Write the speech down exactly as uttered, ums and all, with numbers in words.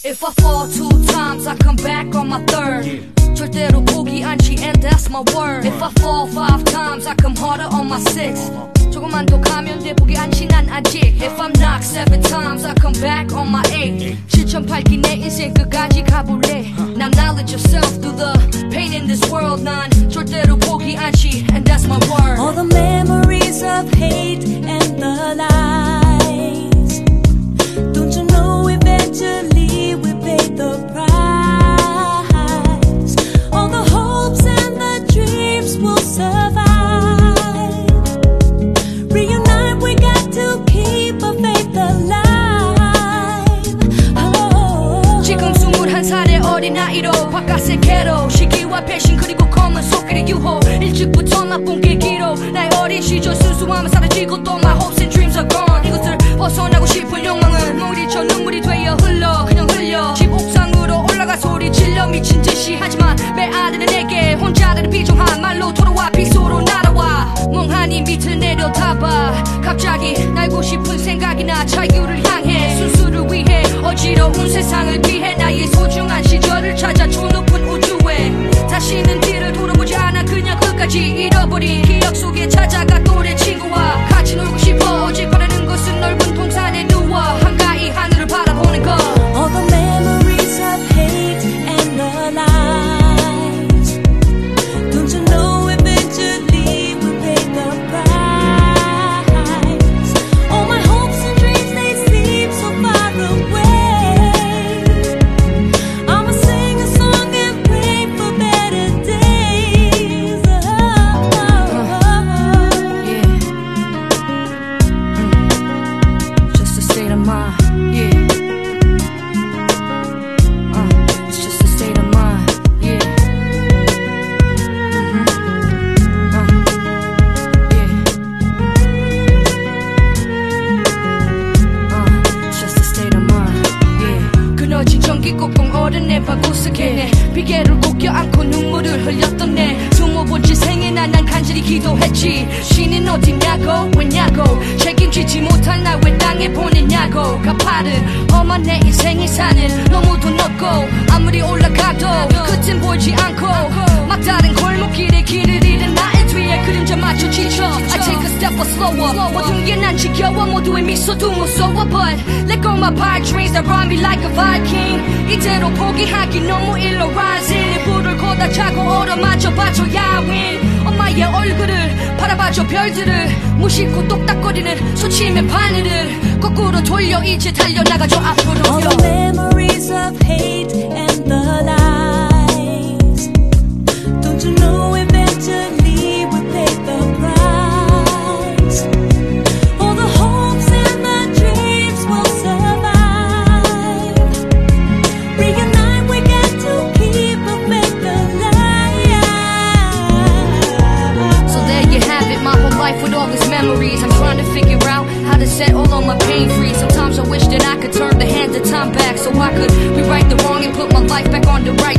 If I fall two times, I come back on my third. 절대로 포기 않지, and that's my word. If I fall five times, I come harder on my six. 조금만 더 가면 돼, 포기 않지 난 아직. If I'm knocked seven times, I come back on my eight. 칠천팔 기 내 인생 끝까지 가볼래. Now knowledge yourself through the pain in this world. 난 절대로 포기 않지, and that's my word. All the memories of hate and the lies. Don't you know eventually we pay the price? All the hopes and the dreams will survive. Reunite, we got to keep our faith alive. Oh. 지금 스물한 살의 어린아이로 바깥 세계로 시기와 배신 그리고 검은 속길의 유혹. 일찍부터 나쁜 계기로 나의 어린 시절 순수함은 사라지고 또 my hopes and dreams are gone. 이것을 벗어나고 싶은 욕망은 물이쳐 눈물이 되어 흘러 그냥 흘려. 집 옥상으로 올라가 소리 질러 미친 듯이. 하지만 메아리는 내게 혼자를 비정한 말로 돌아와 빗소로 날아와. 멍하니 밑을 내려다봐 갑자기 날고 싶은 생각이 나. 자유를 향해 순수를 위해 어지러운 세상을 피해 나의 소중한 시절을 찾아 저 높은 우주에. 다시는 뒤를 돌아보지 않아 그냥 끝까지 잃어버린 기억 속에 찾아가 또래 친구와 같이 놀고 싶어. 오직 바라는 것은 넓은 동산에 누워 한가히 하늘을 바라보는 것. All the memories of hate and the lies. Don't you know eventually we'll pay the price? All my hopes and dreams, they seem so far away. I'ma sing a song and pray for better days. Oh, oh, oh. Yeah. Mm. Just a state of mind. Yeah. It's just a state of mind, yeah. Mm-hmm. Uh, yeah. Uh, it's just a state of mind, yeah. 그너진 전기 꼭꼭 얼은 내 방구석에 내 비계를 꼭 껴안고 눈물을 흘렸던 내 스무 번째 생에 난, 난 간절히 기도했지. 신은 어디냐고 왜냐고 책임지지 못할 날 왜 땅에 보내냐고. 가파른 험한 내 인생이 산을 너무도 높고 아무리 올라가도 끝은 보이지 않고 막다른 골목길에 길을 잃은 나의 뒤에 그림자 맞춰 지쳐. I take a step or slower. 모든 게 난 지겨워 모두의 미소도 무서워. But let go my bad dreams that run me like a Viking. 이대로 포기하기 너무 일러 rising. 불을 걷다 차고 얼어맞춰 봐줘야 win. 엄마의 얼굴을 바라봐줘 별들을 무심코 똑딱거리는 소침의 바늘을 거꾸로 돌려 이제 달려나가줘 앞으로. All the memories of hate and the lies. Don't you know eventually we'll pay the price? All the hopes and the dreams will survive. Reunite, we got to keep our faith alive. So there you have it, my whole life with all these memories. I'm trying to figure out how to set all of my pain free. Sometimes I wish that I could turn the hands of time back so I could rewrite the wrong and put my life back on the right